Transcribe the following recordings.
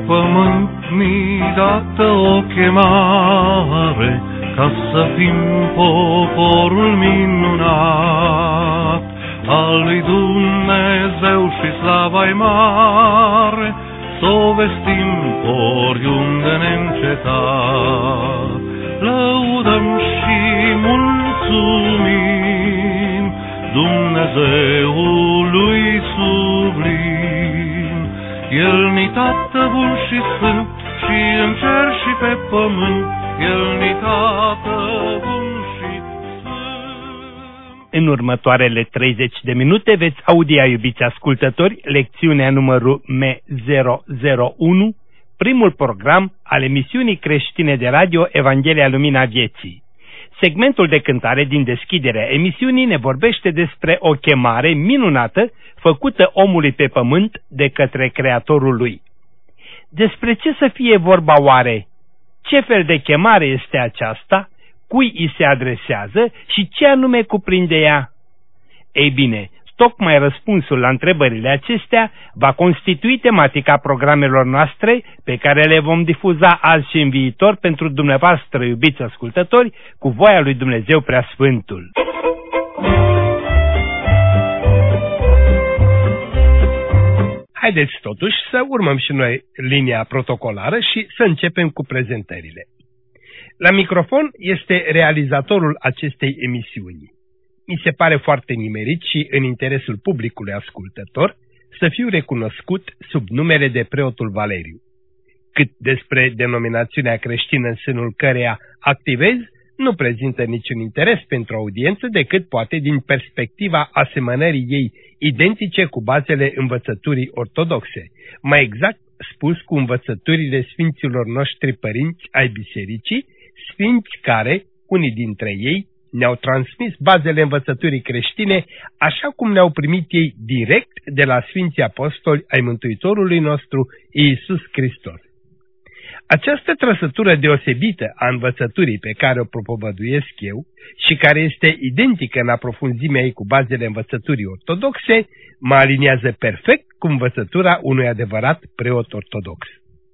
pământ mi dată o chemare, ca să fim poporul minunat al lui Dumnezeu și slava-i mare, s-o vestim oriunde neîncetat. Lăudăm și mulțumim Dumnezeului sublim. El ni Tată bun și sfânt, și în cer și pe pământ, El ni Tată bun și sfânt. În următoarele 30 de minute veți audia, iubiți ascultători, lecțiunea numărul M001, primul program al emisiunii creștine de radio Evanghelia Lumina Vieții. Segmentul de cântare din deschiderea emisiunii ne vorbește despre o chemare minunată făcută omului pe pământ de către Creatorul lui. Despre ce să fie vorba oare? Ce fel de chemare este aceasta? Cui îi se adresează și ce anume cuprinde ea? Ei bine, tocmai răspunsul la întrebările acestea va constitui tematica programelor noastre pe care le vom difuza azi și în viitor pentru dumneavoastră, iubiți ascultători, cu voia lui Dumnezeu Preasfântul. Haideți totuși să urmăm și noi linia protocolară și să începem cu prezentările. La microfon este realizatorul acestei emisiuni. Mi se pare foarte nimerit și în interesul publicului ascultător să fiu recunoscut sub numele de preotul Valeriu. Cât despre denominațiunea creștină în sânul căreia activez, nu prezintă niciun interes pentru audiență decât poate din perspectiva asemănării ei identice cu bazele învățăturii ortodoxe, mai exact spus cu învățăturile sfinților noștri părinți ai bisericii, sfinți care, unii dintre ei, ne-au transmis bazele învățăturii creștine așa cum ne-au primit ei direct de la Sfinții Apostoli ai Mântuitorului nostru Iisus Hristos. Această trăsătură deosebită a învățăturii pe care o propovăduiesc eu și care este identică în aprofunzimea ei cu bazele învățăturii ortodoxe, mă aliniază perfect cu învățătura unui adevărat preot ortodox.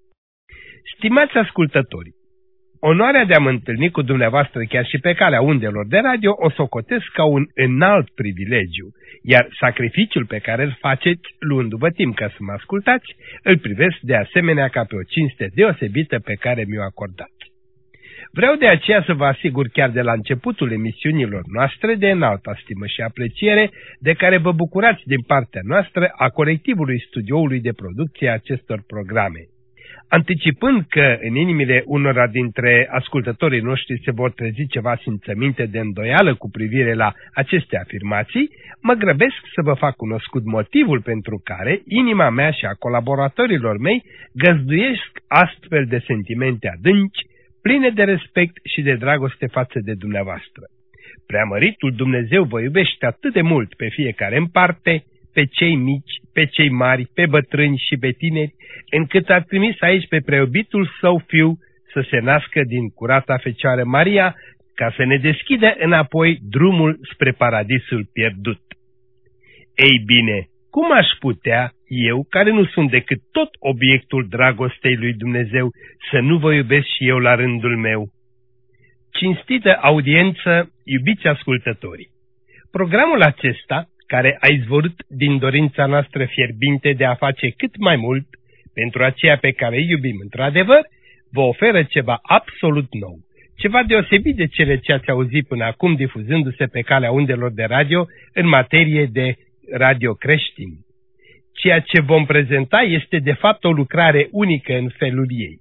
Stimați ascultători, onoarea de a mă întâlni cu dumneavoastră chiar și pe calea undelor de radio o socotesc ca un înalt privilegiu, iar sacrificiul pe care îl faceți, luându-vă timp ca să mă ascultați, îl privesc de asemenea ca pe o cinste deosebită pe care mi-o acordați. Vreau de aceea să vă asigur chiar de la începutul emisiunilor noastre de înaltă stimă și apreciere de care vă bucurați din partea noastră a colectivului studioului de producție a acestor programe. Anticipând că în inimile unora dintre ascultătorii noștri se vor trezi ceva simțăminte de îndoială cu privire la aceste afirmații, mă grăbesc să vă fac cunoscut motivul pentru care inima mea și a colaboratorilor mei găzduiesc astfel de sentimente adânci, pline de respect și de dragoste față de dumneavoastră. Preamăritul Dumnezeu vă iubește atât de mult pe fiecare în parte, pe cei mici, pe cei mari, pe bătrâni și pe tineri, încât a trimis aici pe preiubitul său fiu să se nască din curata Fecioară Maria, ca să ne deschidă înapoi drumul spre paradisul pierdut. Ei bine, cum aș putea, eu, care nu sunt decât tot obiectul dragostei lui Dumnezeu, să nu vă iubesc și eu la rândul meu? Cinstită audiență, iubiți ascultători, programul acesta, care a izvorât din dorința noastră fierbinte de a face cât mai mult pentru aceea pe care îi iubim într-adevăr, vă oferă ceva absolut nou, ceva deosebit de cele ce ați auzit până acum difuzându-se pe calea undelor de radio în materie de radio creștin. Ceea ce vom prezenta este de fapt o lucrare unică în felul ei.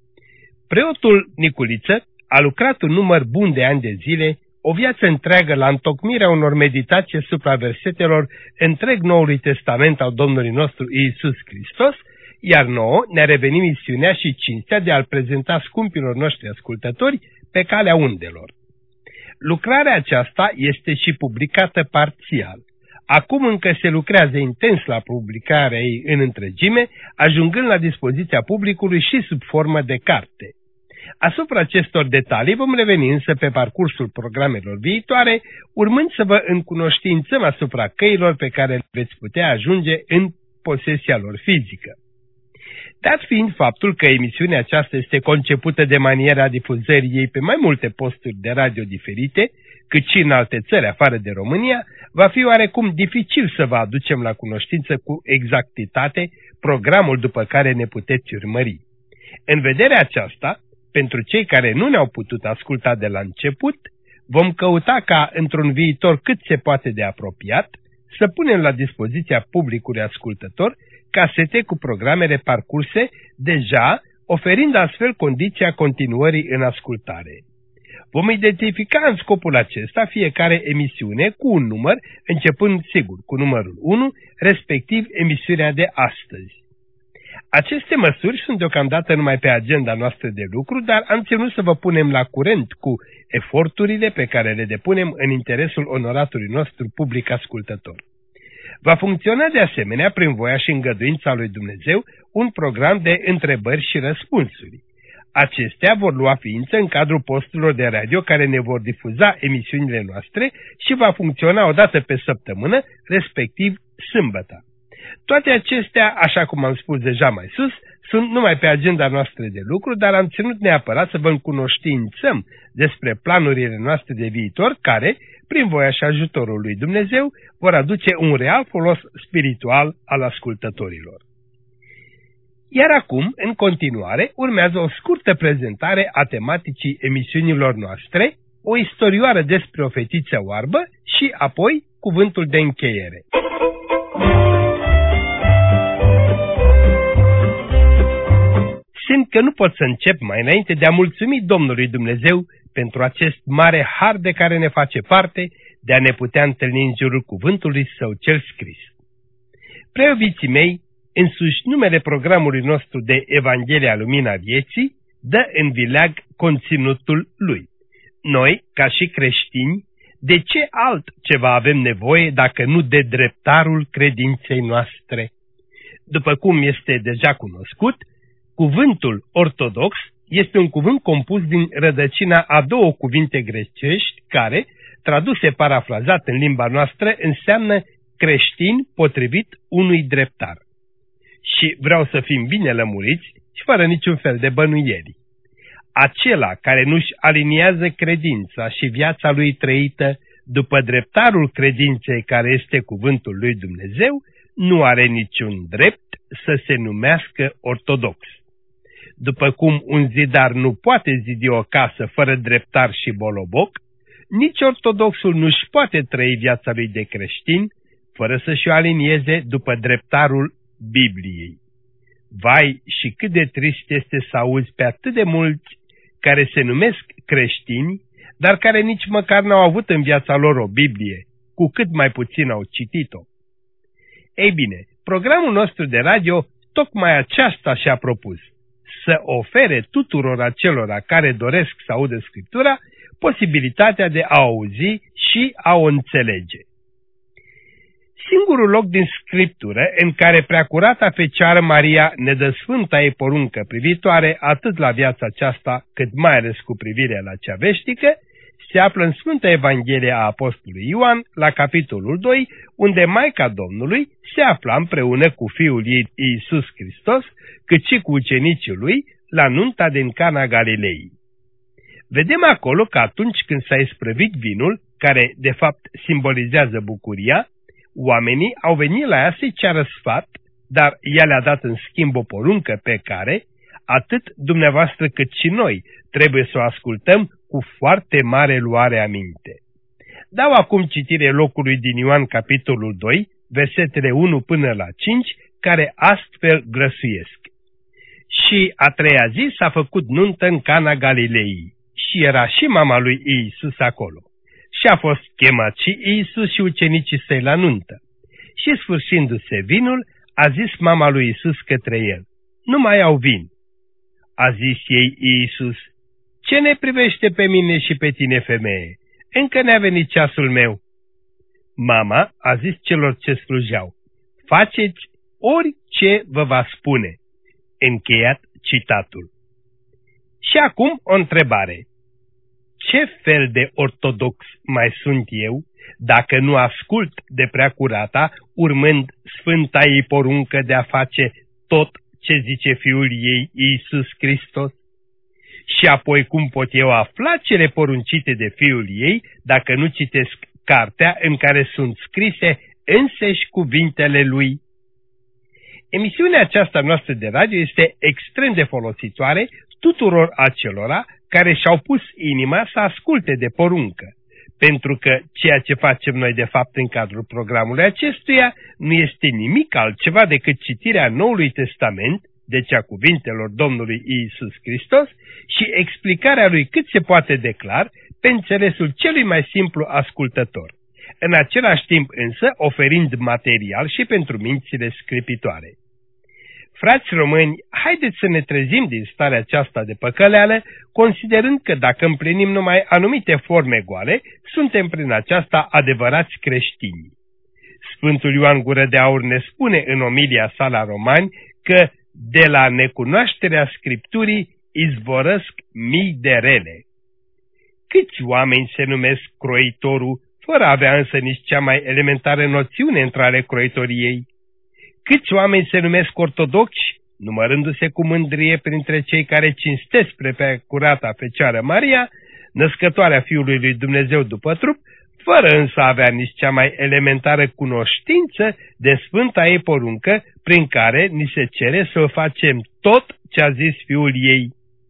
Preotul Niculiță a lucrat un număr bun de ani de zile, o viață întreagă la întocmirea unor meditații asupra versetelor întreg Noului Testament al Domnului nostru Iisus Hristos, iar nouă ne-a revenit misiunea și cinstea de a-L prezenta scumpilor noștri ascultători pe calea undelor. Lucrarea aceasta este și publicată parțial. Acum încă se lucrează intens la publicarea ei în întregime, ajungând la dispoziția publicului și sub formă de carte. Asupra acestor detalii vom reveni însă pe parcursul programelor viitoare, urmând să vă încunoștințăm asupra căilor pe care veți putea ajunge în posesia lor fizică. Dat fiind faptul că emisiunea aceasta este concepută de maniera difuzării ei pe mai multe posturi de radio diferite, cât și în alte țări afară de România, va fi oarecum dificil să vă aducem la cunoștință cu exactitate programul după care ne puteți urmări. În vederea aceasta, pentru cei care nu ne-au putut asculta de la început, vom căuta ca, într-un viitor cât se poate de apropiat, să punem la dispoziția publicului ascultător casete cu programele parcurse deja, oferind astfel condiția continuării în ascultare. Vom identifica în scopul acesta fiecare emisiune cu un număr, începând, sigur, cu numărul 1, respectiv emisiunea de astăzi. Aceste măsuri sunt deocamdată numai pe agenda noastră de lucru, dar am ținut să vă punem la curent cu eforturile pe care le depunem în interesul onoratului nostru public ascultător. Va funcționa de asemenea, prin voia și îngăduința lui Dumnezeu, un program de întrebări și răspunsuri. Acestea vor lua ființă în cadrul posturilor de radio care ne vor difuza emisiunile noastre și va funcționa o dată pe săptămână, respectiv sâmbătă. Toate acestea, așa cum am spus deja mai sus, sunt numai pe agenda noastră de lucru, dar am ținut neapărat să vă încunoștințăm despre planurile noastre de viitor care, prin voia și ajutorul lui Dumnezeu, vor aduce un real folos spiritual al ascultătorilor. Iar acum, în continuare, urmează o scurtă prezentare a tematicii emisiunilor noastre, o istorioară despre o fetiță oarbă și apoi cuvântul de încheiere. Simt că nu pot să încep mai înainte de a mulțumi Domnului Dumnezeu pentru acest mare har de care ne face parte, de a ne putea întâlni în jurul cuvântului Său cel scris. Preobiții mei, însuși numele programului nostru de Evanghelia Lumina Vieții, dă în vileag conținutul lui. Noi, ca și creștini, de ce altceva avem nevoie dacă nu de dreptarul credinței noastre? După cum este deja cunoscut, cuvântul ortodox este un cuvânt compus din rădăcina a două cuvinte grecești care, traduse parafrazat în limba noastră, înseamnă creștin potrivit unui dreptar. Și vreau să fim bine lămuriți și fără niciun fel de bănuieli. Acela care nu-și aliniază credința și viața lui trăită după dreptarul credinței care este cuvântul lui Dumnezeu, nu are niciun drept să se numească ortodox. După cum un zidar nu poate zidi o casă fără dreptar și boloboc, nici ortodoxul nu-și poate trăi viața lui de creștin fără să-și o alinieze după dreptarul Bibliei. Vai, și cât de trist este să auzi pe atât de mulți care se numesc creștini, dar care nici măcar n-au avut în viața lor o Biblie, cu cât mai puțin au citit-o. Ei bine, programul nostru de radio tocmai aceasta și-a propus, să ofere tuturor acelora care doresc să audă Scriptura posibilitatea de a auzi și a o înțelege. Singurul loc din Scriptură în care Preacurata Fecioară Maria ne dă sfânta ei poruncă privitoare atât la viața aceasta, cât mai ales cu privire la cea veșnică, se află în Sfânta Evanghelie a Apostolului Ioan, la capitolul 2, unde Maica Domnului se afla împreună cu Fiul ei Iisus Hristos, cât și cu ucenicii lui, la nunta din Cana Galilei. Vedem acolo că atunci când s-a isprăvit vinul, care de fapt simbolizează bucuria, oamenii au venit la ea să-i ceară sfat, dar ea le-a dat în schimb o poruncă pe care, atât dumneavoastră cât și noi, trebuie să o ascultăm cu foarte mare luare aminte. Dau acum citire locului din Ioan capitolul 2, versetele 1 până la 5, care astfel grăsuiesc. Și a treia zi s-a făcut nuntă în Cana Galilei și era și mama lui Iisus acolo. Și a fost chemat și Iisus și ucenicii săi la nuntă. Și sfârșindu-se vinul, a zis mama lui Iisus către el, nu mai au vin. A zis ei Iisus, ce ne privește pe mine și pe tine, femeie? Încă n-a venit ceasul meu. Mama a zis celor ce slujeau, faceți orice vă va spune. Încheiat citatul. Și acum o întrebare. Ce fel de ortodox mai sunt eu, dacă nu ascult de Preacurata, urmând sfânta ei poruncă de a face tot ce zice Fiul ei, Iisus Hristos? Și apoi cum pot eu afla cele poruncite de Fiul ei dacă nu citesc cartea în care sunt scrise înseși cuvintele lui? Emisiunea aceasta noastră de radio este extrem de folositoare tuturor acelora care și-au pus inima să asculte de poruncă, pentru că ceea ce facem noi de fapt în cadrul programului acestuia nu este nimic altceva decât citirea Noului Testament, deci a cuvintelor Domnului Iisus Hristos, și explicarea lui cât se poate de clar pe înțelesul celui mai simplu ascultător, în același timp însă oferind material și pentru mințile scripitoare. Frați români, haideți să ne trezim din starea aceasta de păcăleală, considerând că dacă împlinim numai anumite forme goale, suntem prin aceasta adevărați creștini. Sfântul Ioan Gură de Aur ne spune în omilia sa la Romani că de la necunoașterea Scripturii izvorăsc mii de rele. Câți oameni se numesc croitorul, fără a avea însă nici cea mai elementară noțiune între ale croitoriei? Câți oameni se numesc ortodoxi, numărându-se cu mândrie printre cei care cinstesc pe curata Fecioară Maria, născătoarea Fiului lui Dumnezeu după trup, fără însă a avea nici cea mai elementară cunoștință de sfânta ei poruncă, prin care ni se cere să facem tot ce a zis Fiul ei.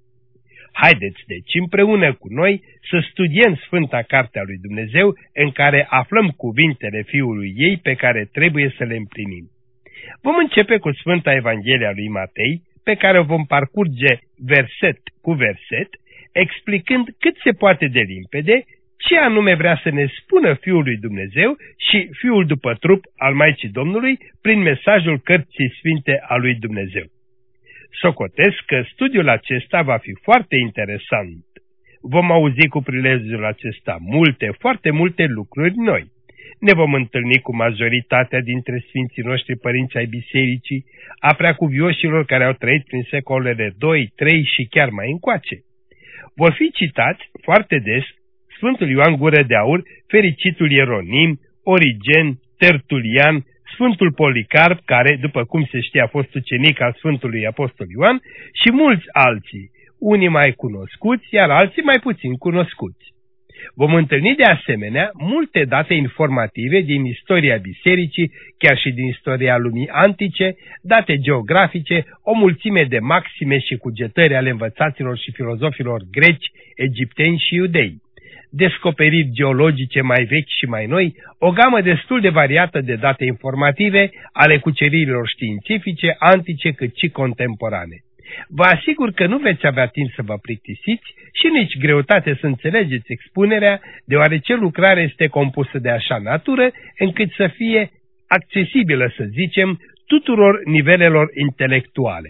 Haideți deci împreună cu noi să studiem Sfânta Cartea lui Dumnezeu, în care aflăm cuvintele Fiului ei pe care trebuie să le împlinim. Vom începe cu Sfânta Evanghelie a lui Matei, pe care o vom parcurge verset cu verset, explicând cât se poate de limpede ce anume vrea să ne spună Fiul lui Dumnezeu și Fiul după trup al Maicii Domnului prin mesajul Cărții Sfinte a lui Dumnezeu. Socotesc că studiul acesta va fi foarte interesant. Vom auzi cu prilejul acesta foarte multe lucruri noi. Ne vom întâlni cu majoritatea dintre sfinții noștri părinți ai bisericii, a preacuvioșilor care au trăit prin secolele 2, 3 și chiar mai încoace. Vor fi citați foarte des Sfântul Ioan Gură de Aur, fericitul Ieronim, Origen, Tertulian, Sfântul Policarp, care, după cum se știe, a fost ucenic al Sfântului Apostol Ioan, și mulți alții, unii mai cunoscuți, iar alții mai puțin cunoscuți. Vom întâlni de asemenea multe date informative din istoria bisericii, chiar și din istoria lumii antice, date geografice, o mulțime de maxime și cugetări ale învățaților și filozofilor greci, egipteni și iudei, descoperiri geologice mai vechi și mai noi, o gamă destul de variată de date informative ale cuceririlor științifice, antice cât și contemporane. Vă asigur că nu veți avea timp să vă plictisiți și nici greutate să înțelegeți expunerea, deoarece lucrarea este compusă de așa natură încât să fie accesibilă, să zicem, tuturor nivelelor intelectuale.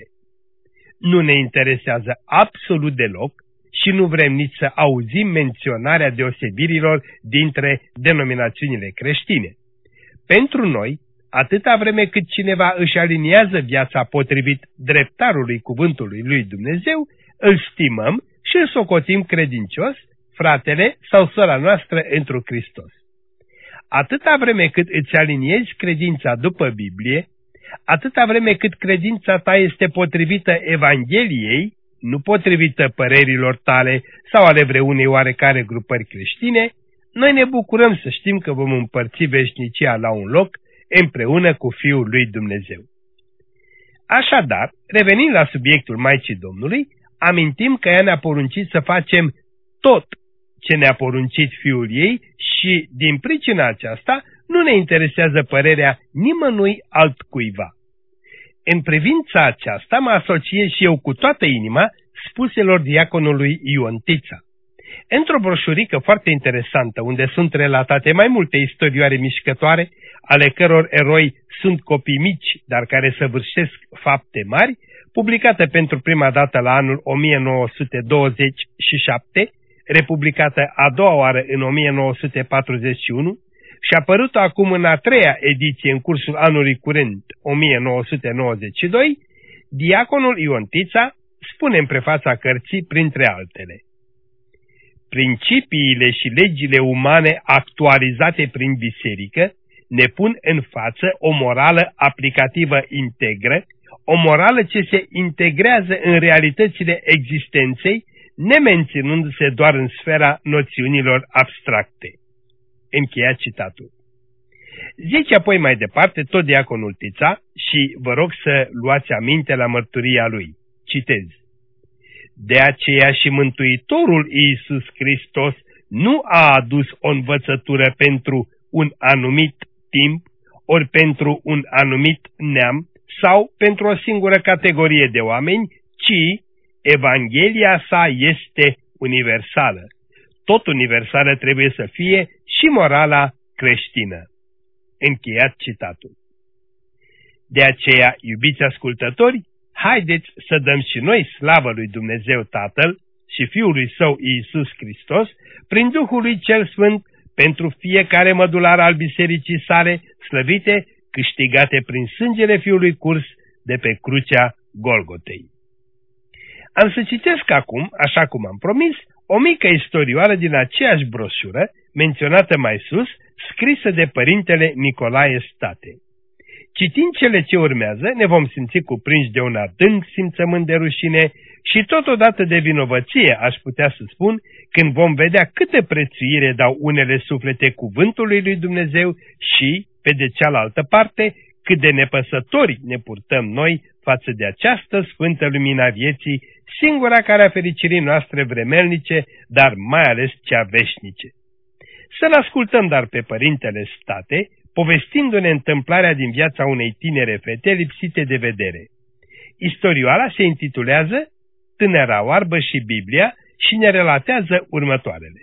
Nu ne interesează absolut deloc și nu vrem nici să auzim menționarea deosebirilor dintre denominațiunile creștine. Pentru noi, atâta vreme cât cineva își aliniază viața potrivit dreptarului cuvântului lui Dumnezeu, îl stimăm și îl socotim credincios, fratele sau sora noastră întru Hristos. Atâta vreme cât îți aliniezi credința după Biblie, atâta vreme cât credința ta este potrivită Evangheliei, nu potrivită părerilor tale sau ale vreunei oarecare grupări creștine, noi ne bucurăm să știm că vom împărți veșnicia la un loc împreună cu Fiul lui Dumnezeu. Așadar, revenind la subiectul Maicii Domnului, amintim că ea ne-a poruncit să facem tot ce ne-a poruncit Fiul ei și, din pricina aceasta, nu ne interesează părerea nimănui altcuiva. În privința aceasta mă asociez și eu cu toată inima spuselor diaconului Iontița. Într-o broșurică foarte interesantă, unde sunt relatate mai multe istorioare mișcătoare, ale căror eroi sunt copii mici, dar care săvârșesc fapte mari, publicată pentru prima dată la anul 1927, republicată a doua oară în 1941 și apărută acum în a treia ediție în cursul anului curent, 1992, diaconul Iontița spune în prefața cărții, printre altele: principiile și legile umane actualizate prin biserică ne pun în față o morală aplicativă integră, o morală ce se integrează în realitățile existenței, nemenținându-se doar în sfera noțiunilor abstracte. Încheia citatul. Zice apoi mai departe tot diaconul Tița și vă rog să luați aminte la mărturia lui. Citez. De aceea și Mântuitorul Iisus Hristos nu a adus o învățătură pentru un anumit timp, ori pentru un anumit neam, sau pentru o singură categorie de oameni, ci Evanghelia sa este universală. Tot universală trebuie să fie și morala creștină. Încheiat citatul. De aceea, iubiți ascultători, haideți să dăm și noi slavă lui Dumnezeu Tatăl și Fiului Său Iisus Hristos, prin Duhul lui Cel Sfânt, pentru fiecare mădular al bisericii sale, slăvite, câștigate prin sângele Fiului curs de pe crucea Golgotei. Am să citesc acum, așa cum am promis, o mică istorioară din aceeași broșură, menționată mai sus, scrisă de părintele Nicolae State. Citind cele ce urmează, ne vom simți cuprinși de un adânc simțământ de rușine și totodată de vinovăție, aș putea să spun, când vom vedea câtă prețuire dau unele suflete cuvântului lui Dumnezeu și, pe de cealaltă parte, cât de nepăsători ne purtăm noi față de această sfântă lumina vieții, singura care a fericirii noastre vremelnice, dar mai ales cea veșnice. Să-l ascultăm dar pe părintele State, povestindu-ne întâmplarea din viața unei tinere fete lipsite de vedere. Istorioara se intitulează Tânăra oarbă și Biblia și ne relatează următoarele.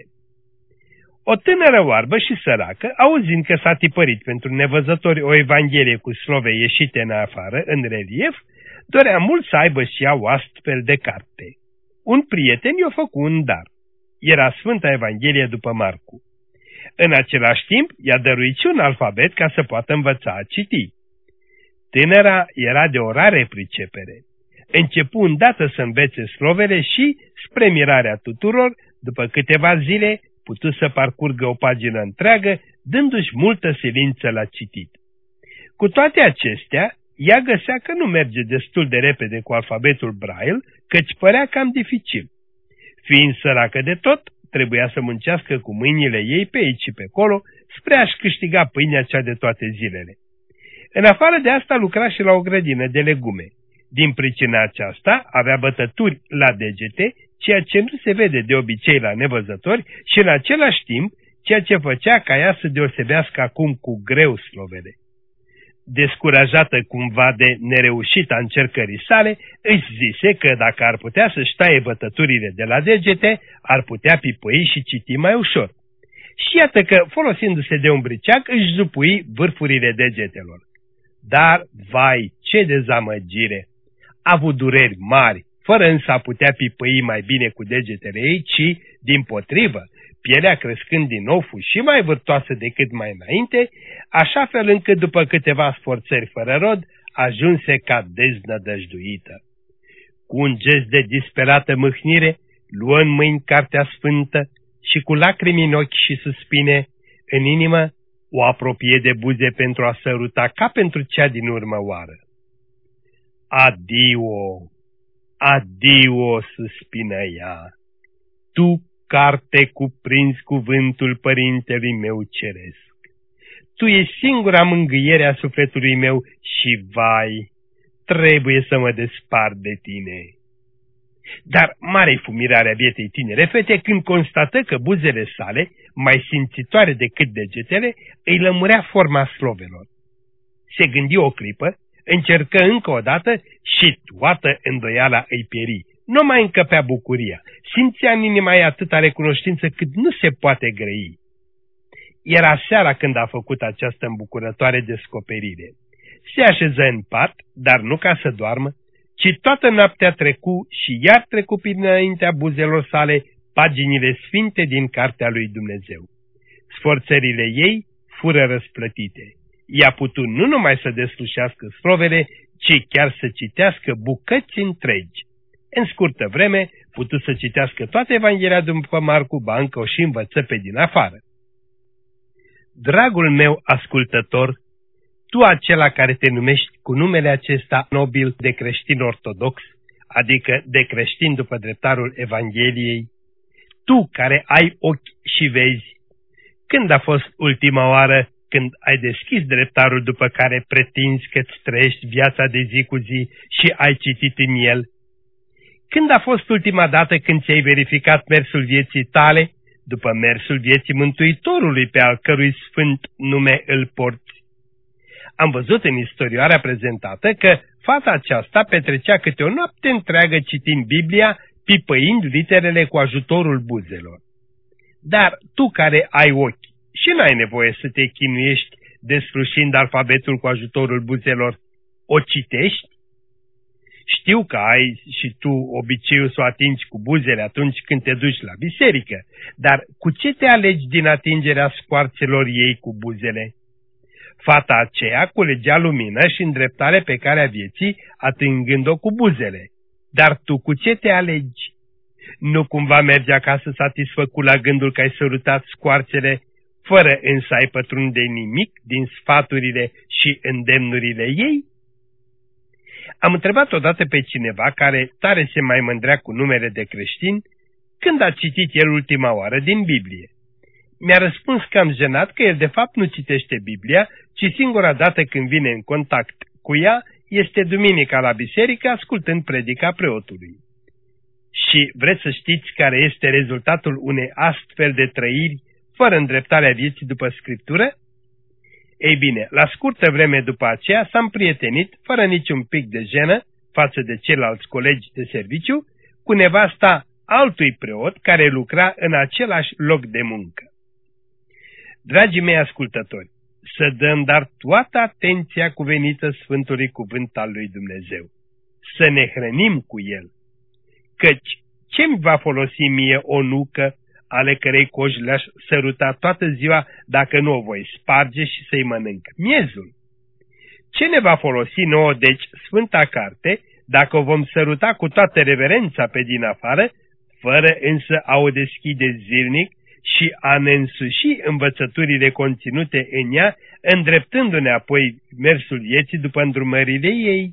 O tânără oarbă și săracă, auzind că s-a tipărit pentru nevăzători o evanghelie cu slove ieșite în afară, în relief, dorea mult să aibă și ea o astfel de carte. Un prieten i-a făcut un dar. Era Sfânta Evanghelie după Marcu. În același timp, i-a dăruit și un alfabet ca să poată învăța a citi. Tânăra era de o rare pricepere. Începu îndată să învețe slovele și, spre mirarea tuturor, după câteva zile, putu să parcurgă o pagină întreagă, dându-și multă silință la citit. Cu toate acestea, ea găsea că nu merge destul de repede cu alfabetul Braille, căci părea cam dificil. Fiind săracă de tot, trebuia să muncească cu mâinile ei pe aici și pe acolo, spre a-și câștiga pâinea cea de toate zilele. În afară de asta lucra și la o grădină de legume. Din pricina aceasta avea bătături la degete, ceea ce nu se vede de obicei la nevăzători și în același timp ceea ce făcea ca ea să deosebească acum cu greu slovele. Descurajată cumva de nereușita încercării sale, își zise că dacă ar putea să-și taie bătăturile de la degete, ar putea pipăi și citi mai ușor. Și iată că, folosindu-se de un briceag, își zupui vârfurile degetelor. Dar, vai, ce dezamăgire! A avut dureri mari, fără însă a putea pipăi mai bine cu degetele ei, ci, dimpotrivă, pielea crescând din nou fu și mai vârtoasă decât mai înainte, așa fel încât după câteva sforțări fără rod, ajunse ca deznădăjduită. Cu un gest de disperată mâhnire, luă în mâini cartea sfântă și cu lacrimi în ochi și suspine, în inimă, o apropie de buze pentru a săruta ca pentru cea din urmă oară. Adio, adio, suspină ea, tu, carte, cuprinzi cuvântul părintelui meu ceresc. Tu ești singura mângâiere a sufletului meu și, vai, trebuie să mă despart de tine. Dar mare-i fu mirarea bietei tinere fete când constată că buzele sale, mai simțitoare decât degetele, îi lămurea forma slovelor. Se gândi o clipă, încercă încă o dată și toată îndoiala îi pieri. Nu mai încăpea bucuria, simțea în inima ei atâta recunoștință cât nu se poate grăi. Era seara când a făcut această îmbucurătoare descoperire. Se așeză în pat, dar nu ca să doarmă, ci toată noaptea trecu și iar trecu prin înaintea buzelor sale paginile sfinte din Cartea lui Dumnezeu. Sforțările ei fură răsplătite. Ea putu nu numai să deslușească slovele, ci chiar să citească bucăți întregi. În scurtă vreme putu să citească toată Evanghelia după Marcu, ba încă o și învăță pe din afară. Dragul meu ascultător, tu acela care te numești cu numele acesta nobil de creștin ortodox, adică de creștin după dreptarul Evangheliei, tu care ai ochi și vezi, când a fost ultima oară când ai deschis dreptarul după care pretinzi că-ți trăiești viața de zi cu zi și ai citit în el? Când a fost ultima dată când ți-ai verificat mersul vieții tale după mersul vieții Mântuitorului pe al cărui sfânt nume îl porți? Am văzut în istorioarea prezentată că fata aceasta petrecea câte o noapte întreagă citind Biblia, pipăind literele cu ajutorul buzelor. Dar tu care ai ochi și n-ai nevoie să te chinuiești desfrușind alfabetul cu ajutorul buzelor, o citești? Știu că ai și tu obiceiul să o atingi cu buzele atunci când te duci la biserică, dar cu ce te alegi din atingerea scoarțelor ei cu buzele? Fata aceea culegea lumină și îndreptare pe calea vieții atingând-o cu buzele. Dar tu cu ce te alegi? Nu cumva mergi acasă satisfăcut la gândul că ai sărutat scoarțele, fără însă ai pătrunde nimic din sfaturile și îndemnurile ei? Am întrebat odată pe cineva care tare se mai mândrea cu numele de creștin, când a citit el ultima oară din Biblie. Mi-a răspuns cam jenat că el de fapt nu citește Biblia, ci singura dată când vine în contact cu ea este duminica la biserică ascultând predica preotului. Și vreți să știți care este rezultatul unei astfel de trăiri fără îndreptarea vieții după Scriptură? Ei bine, la scurtă vreme după aceea s-a împrietenit, fără niciun pic de jenă, față de ceilalți colegi de serviciu, cu nevasta altui preot care lucra în același loc de muncă. Dragii mei ascultători, să dăm dar toată atenția cuvenită Sfântului Cuvânt al lui Dumnezeu, să ne hrănim cu el, căci ce-mi va folosi mie o nucă ale cărei coji le-aș săruta toată ziua dacă nu o voi sparge și să-i mănânc miezul? Ce ne va folosi nouă, deci, Sfânta Carte, dacă o vom săruta cu toată reverența pe din afară, fără însă a o deschide zilnic și a ne însuși învățăturile conținute în ea, îndreptându-ne apoi mersul vieții după îndrumările ei?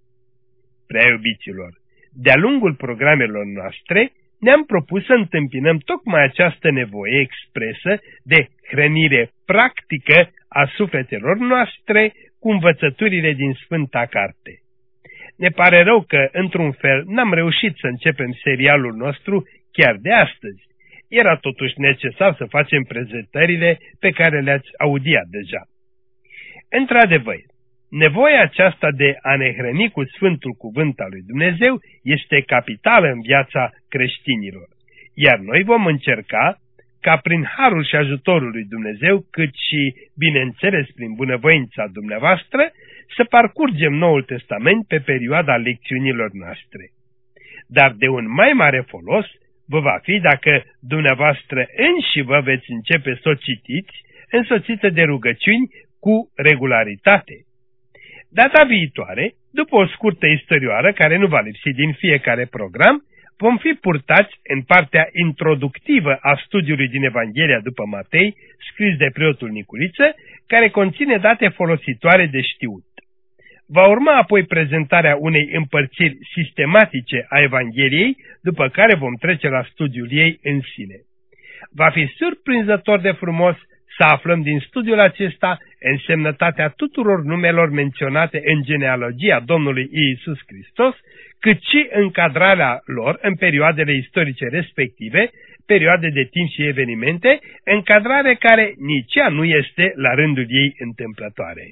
Prea iubiților, de-a lungul programelor noastre, ne-am propus să întâmpinăm tocmai această nevoie expresă de hrănire practică a sufletelor noastre cu învățăturile din Sfânta Carte. Ne pare rău că, într-un fel, n-am reușit să începem serialul nostru chiar de astăzi. Era totuși necesar să facem prezentările pe care le-ați audiat deja. Într-adevăr, nevoia aceasta de a ne hrăni cu Sfântul Cuvânt al lui Dumnezeu este capitală în viața creștinilor, iar noi vom încerca ca prin harul și ajutorul lui Dumnezeu, cât și, bineînțeles, prin bunăvoința dumneavoastră, să parcurgem Noul Testament pe perioada lecțiunilor noastre. Dar de un mai mare folos vă va fi dacă dumneavoastră înși vă veți începe să o citiți, însoțită de rugăciuni cu regularitate. Data viitoare, după o scurtă istorioară care nu va lipsi din fiecare program, vom fi purtați în partea introductivă a studiului din Evanghelia după Matei, scris de preotul Niculiță, care conține date folositoare de știut. Va urma apoi prezentarea unei împărțiri sistematice a Evangheliei, după care vom trece la studiul ei în sine. Va fi surprinzător de frumos să aflăm din studiul acesta însemnătatea tuturor numelor menționate în genealogia Domnului Iisus Hristos, cât și încadrarea lor în perioadele istorice respective, perioade de timp și evenimente, încadrare care nici ea nu este la rândul ei întâmplătoare.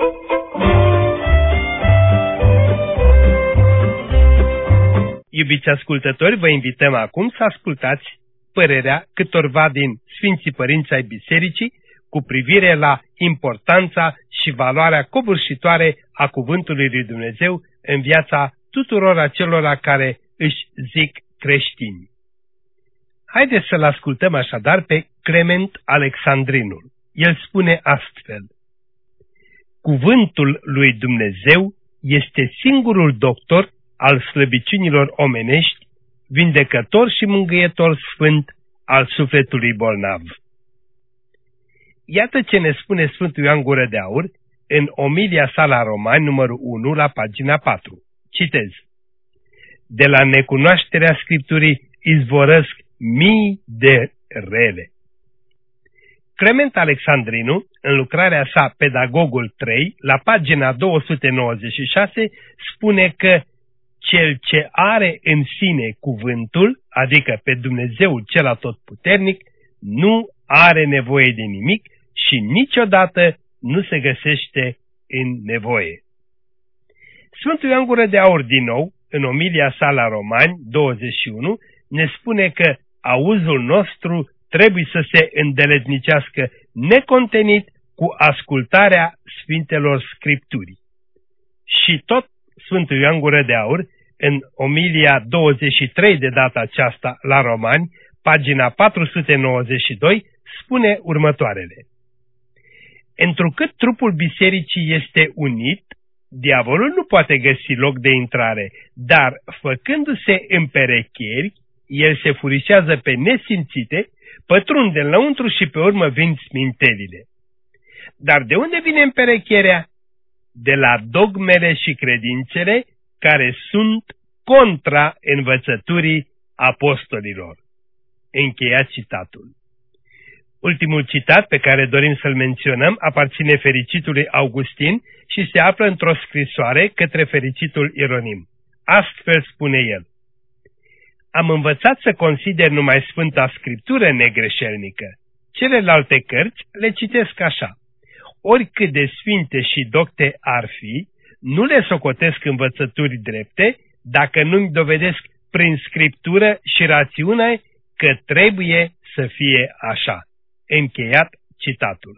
Iubiți ascultători, vă invităm acum să ascultați părerea câtorva din Sfinții Părinți ai Bisericii cu privire la importanța și valoarea covârșitoare a Cuvântului lui Dumnezeu în viața tuturor acelora care își zic creștini. Haideți să-l ascultăm așadar pe Clement Alexandrinul. El spune astfel: Cuvântul lui Dumnezeu este singurul doctor al slăbiciunilor omenești, vindecător și mângâietor sfânt al sufletului bolnav. Iată ce ne spune Sfântul Ioan Gură de Aur în omilia sa la Romani, numărul 1, la pagina 4. Citez. De la necunoașterea Scripturii izvorăsc mii de rele. Clement Alexandrinu, în lucrarea sa Pedagogul 3, la pagina 296, spune că cel ce are în sine cuvântul, adică pe Dumnezeu cel atotputernic, nu are nevoie de nimic și niciodată nu se găsește în nevoie. Sfântul Ioan Gură de Aur, din nou, în omilia sa la Romani 21, ne spune că auzul nostru trebuie să se îndeletnicească necontenit cu ascultarea Sfintelor Scripturii. Și tot Sfântul Ioan Gură de Aur, în omilia 23 de data aceasta la Romani, pagina 492, spune următoarele. Întrucât trupul bisericii este unit, diavolul nu poate găsi loc de intrare, dar făcându-se împerecheri, el se furișează pe nesimțite, pătrunde înăuntru și pe urmă vin smintelile. Dar de unde vine împerecherea? De la dogmele și credințele care sunt contra învățăturii apostolilor. Încheiat citatul. Ultimul citat pe care dorim să-l menționăm aparține fericitului Augustin și se află într-o scrisoare către fericitul Ieronim. Astfel spune el: am învățat să consider numai Sfânta Scriptură negreșelnică. Celelalte cărți le citesc așa. Oricât de sfinte și docte ar fi, nu le socotesc învățături drepte, dacă nu-mi dovedesc prin Scriptură și rațiune că trebuie să fie așa. Încheiat citatul.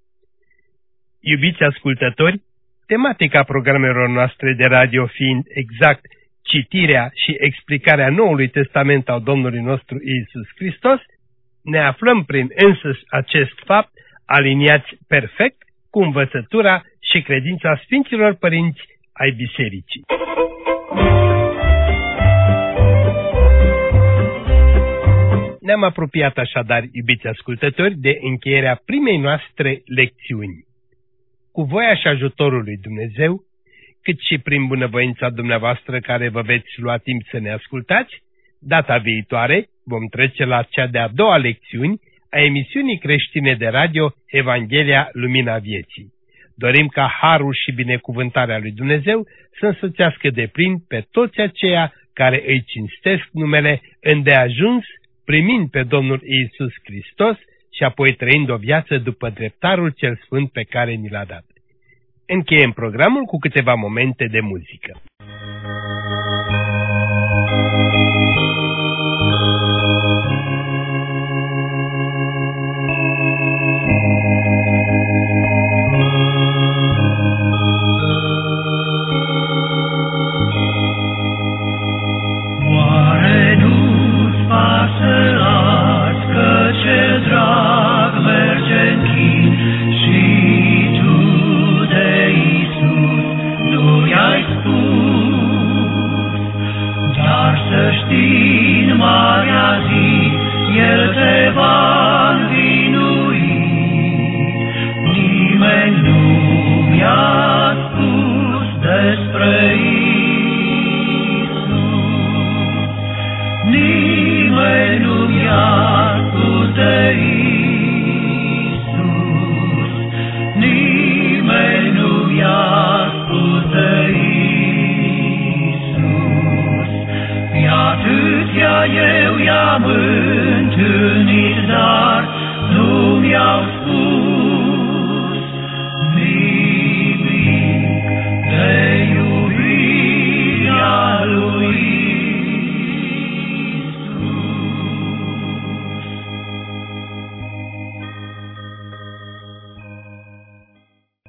Iubiți ascultători, tematica programelor noastre de radio fiind exact citirea și explicarea Noului Testament al Domnului nostru Iisus Hristos, ne aflăm prin însăși acest fapt aliniați perfect cu învățătura și credința Sfinților Părinți ai Bisericii. Ne-am apropiat așadar, iubiți ascultători, de încheierea primei noastre lecțiuni. Cu voia și ajutorul lui Dumnezeu, cât și prin bunăvoința dumneavoastră care vă veți lua timp să ne ascultați, data viitoare vom trece la cea de-a doua lecțiuni a emisiunii creștine de radio Evanghelia Lumina Vieții. Dorim ca harul și binecuvântarea lui Dumnezeu să însoțească deplin pe toți aceia care îi cinstesc numele îndeajuns, primind pe Domnul Iisus Hristos și apoi trăind o viață după dreptarul cel sfânt pe care ni l-a dat. Încheiem programul cu câteva momente de muzică. Eu i-am întâlnit, dar nu mi-au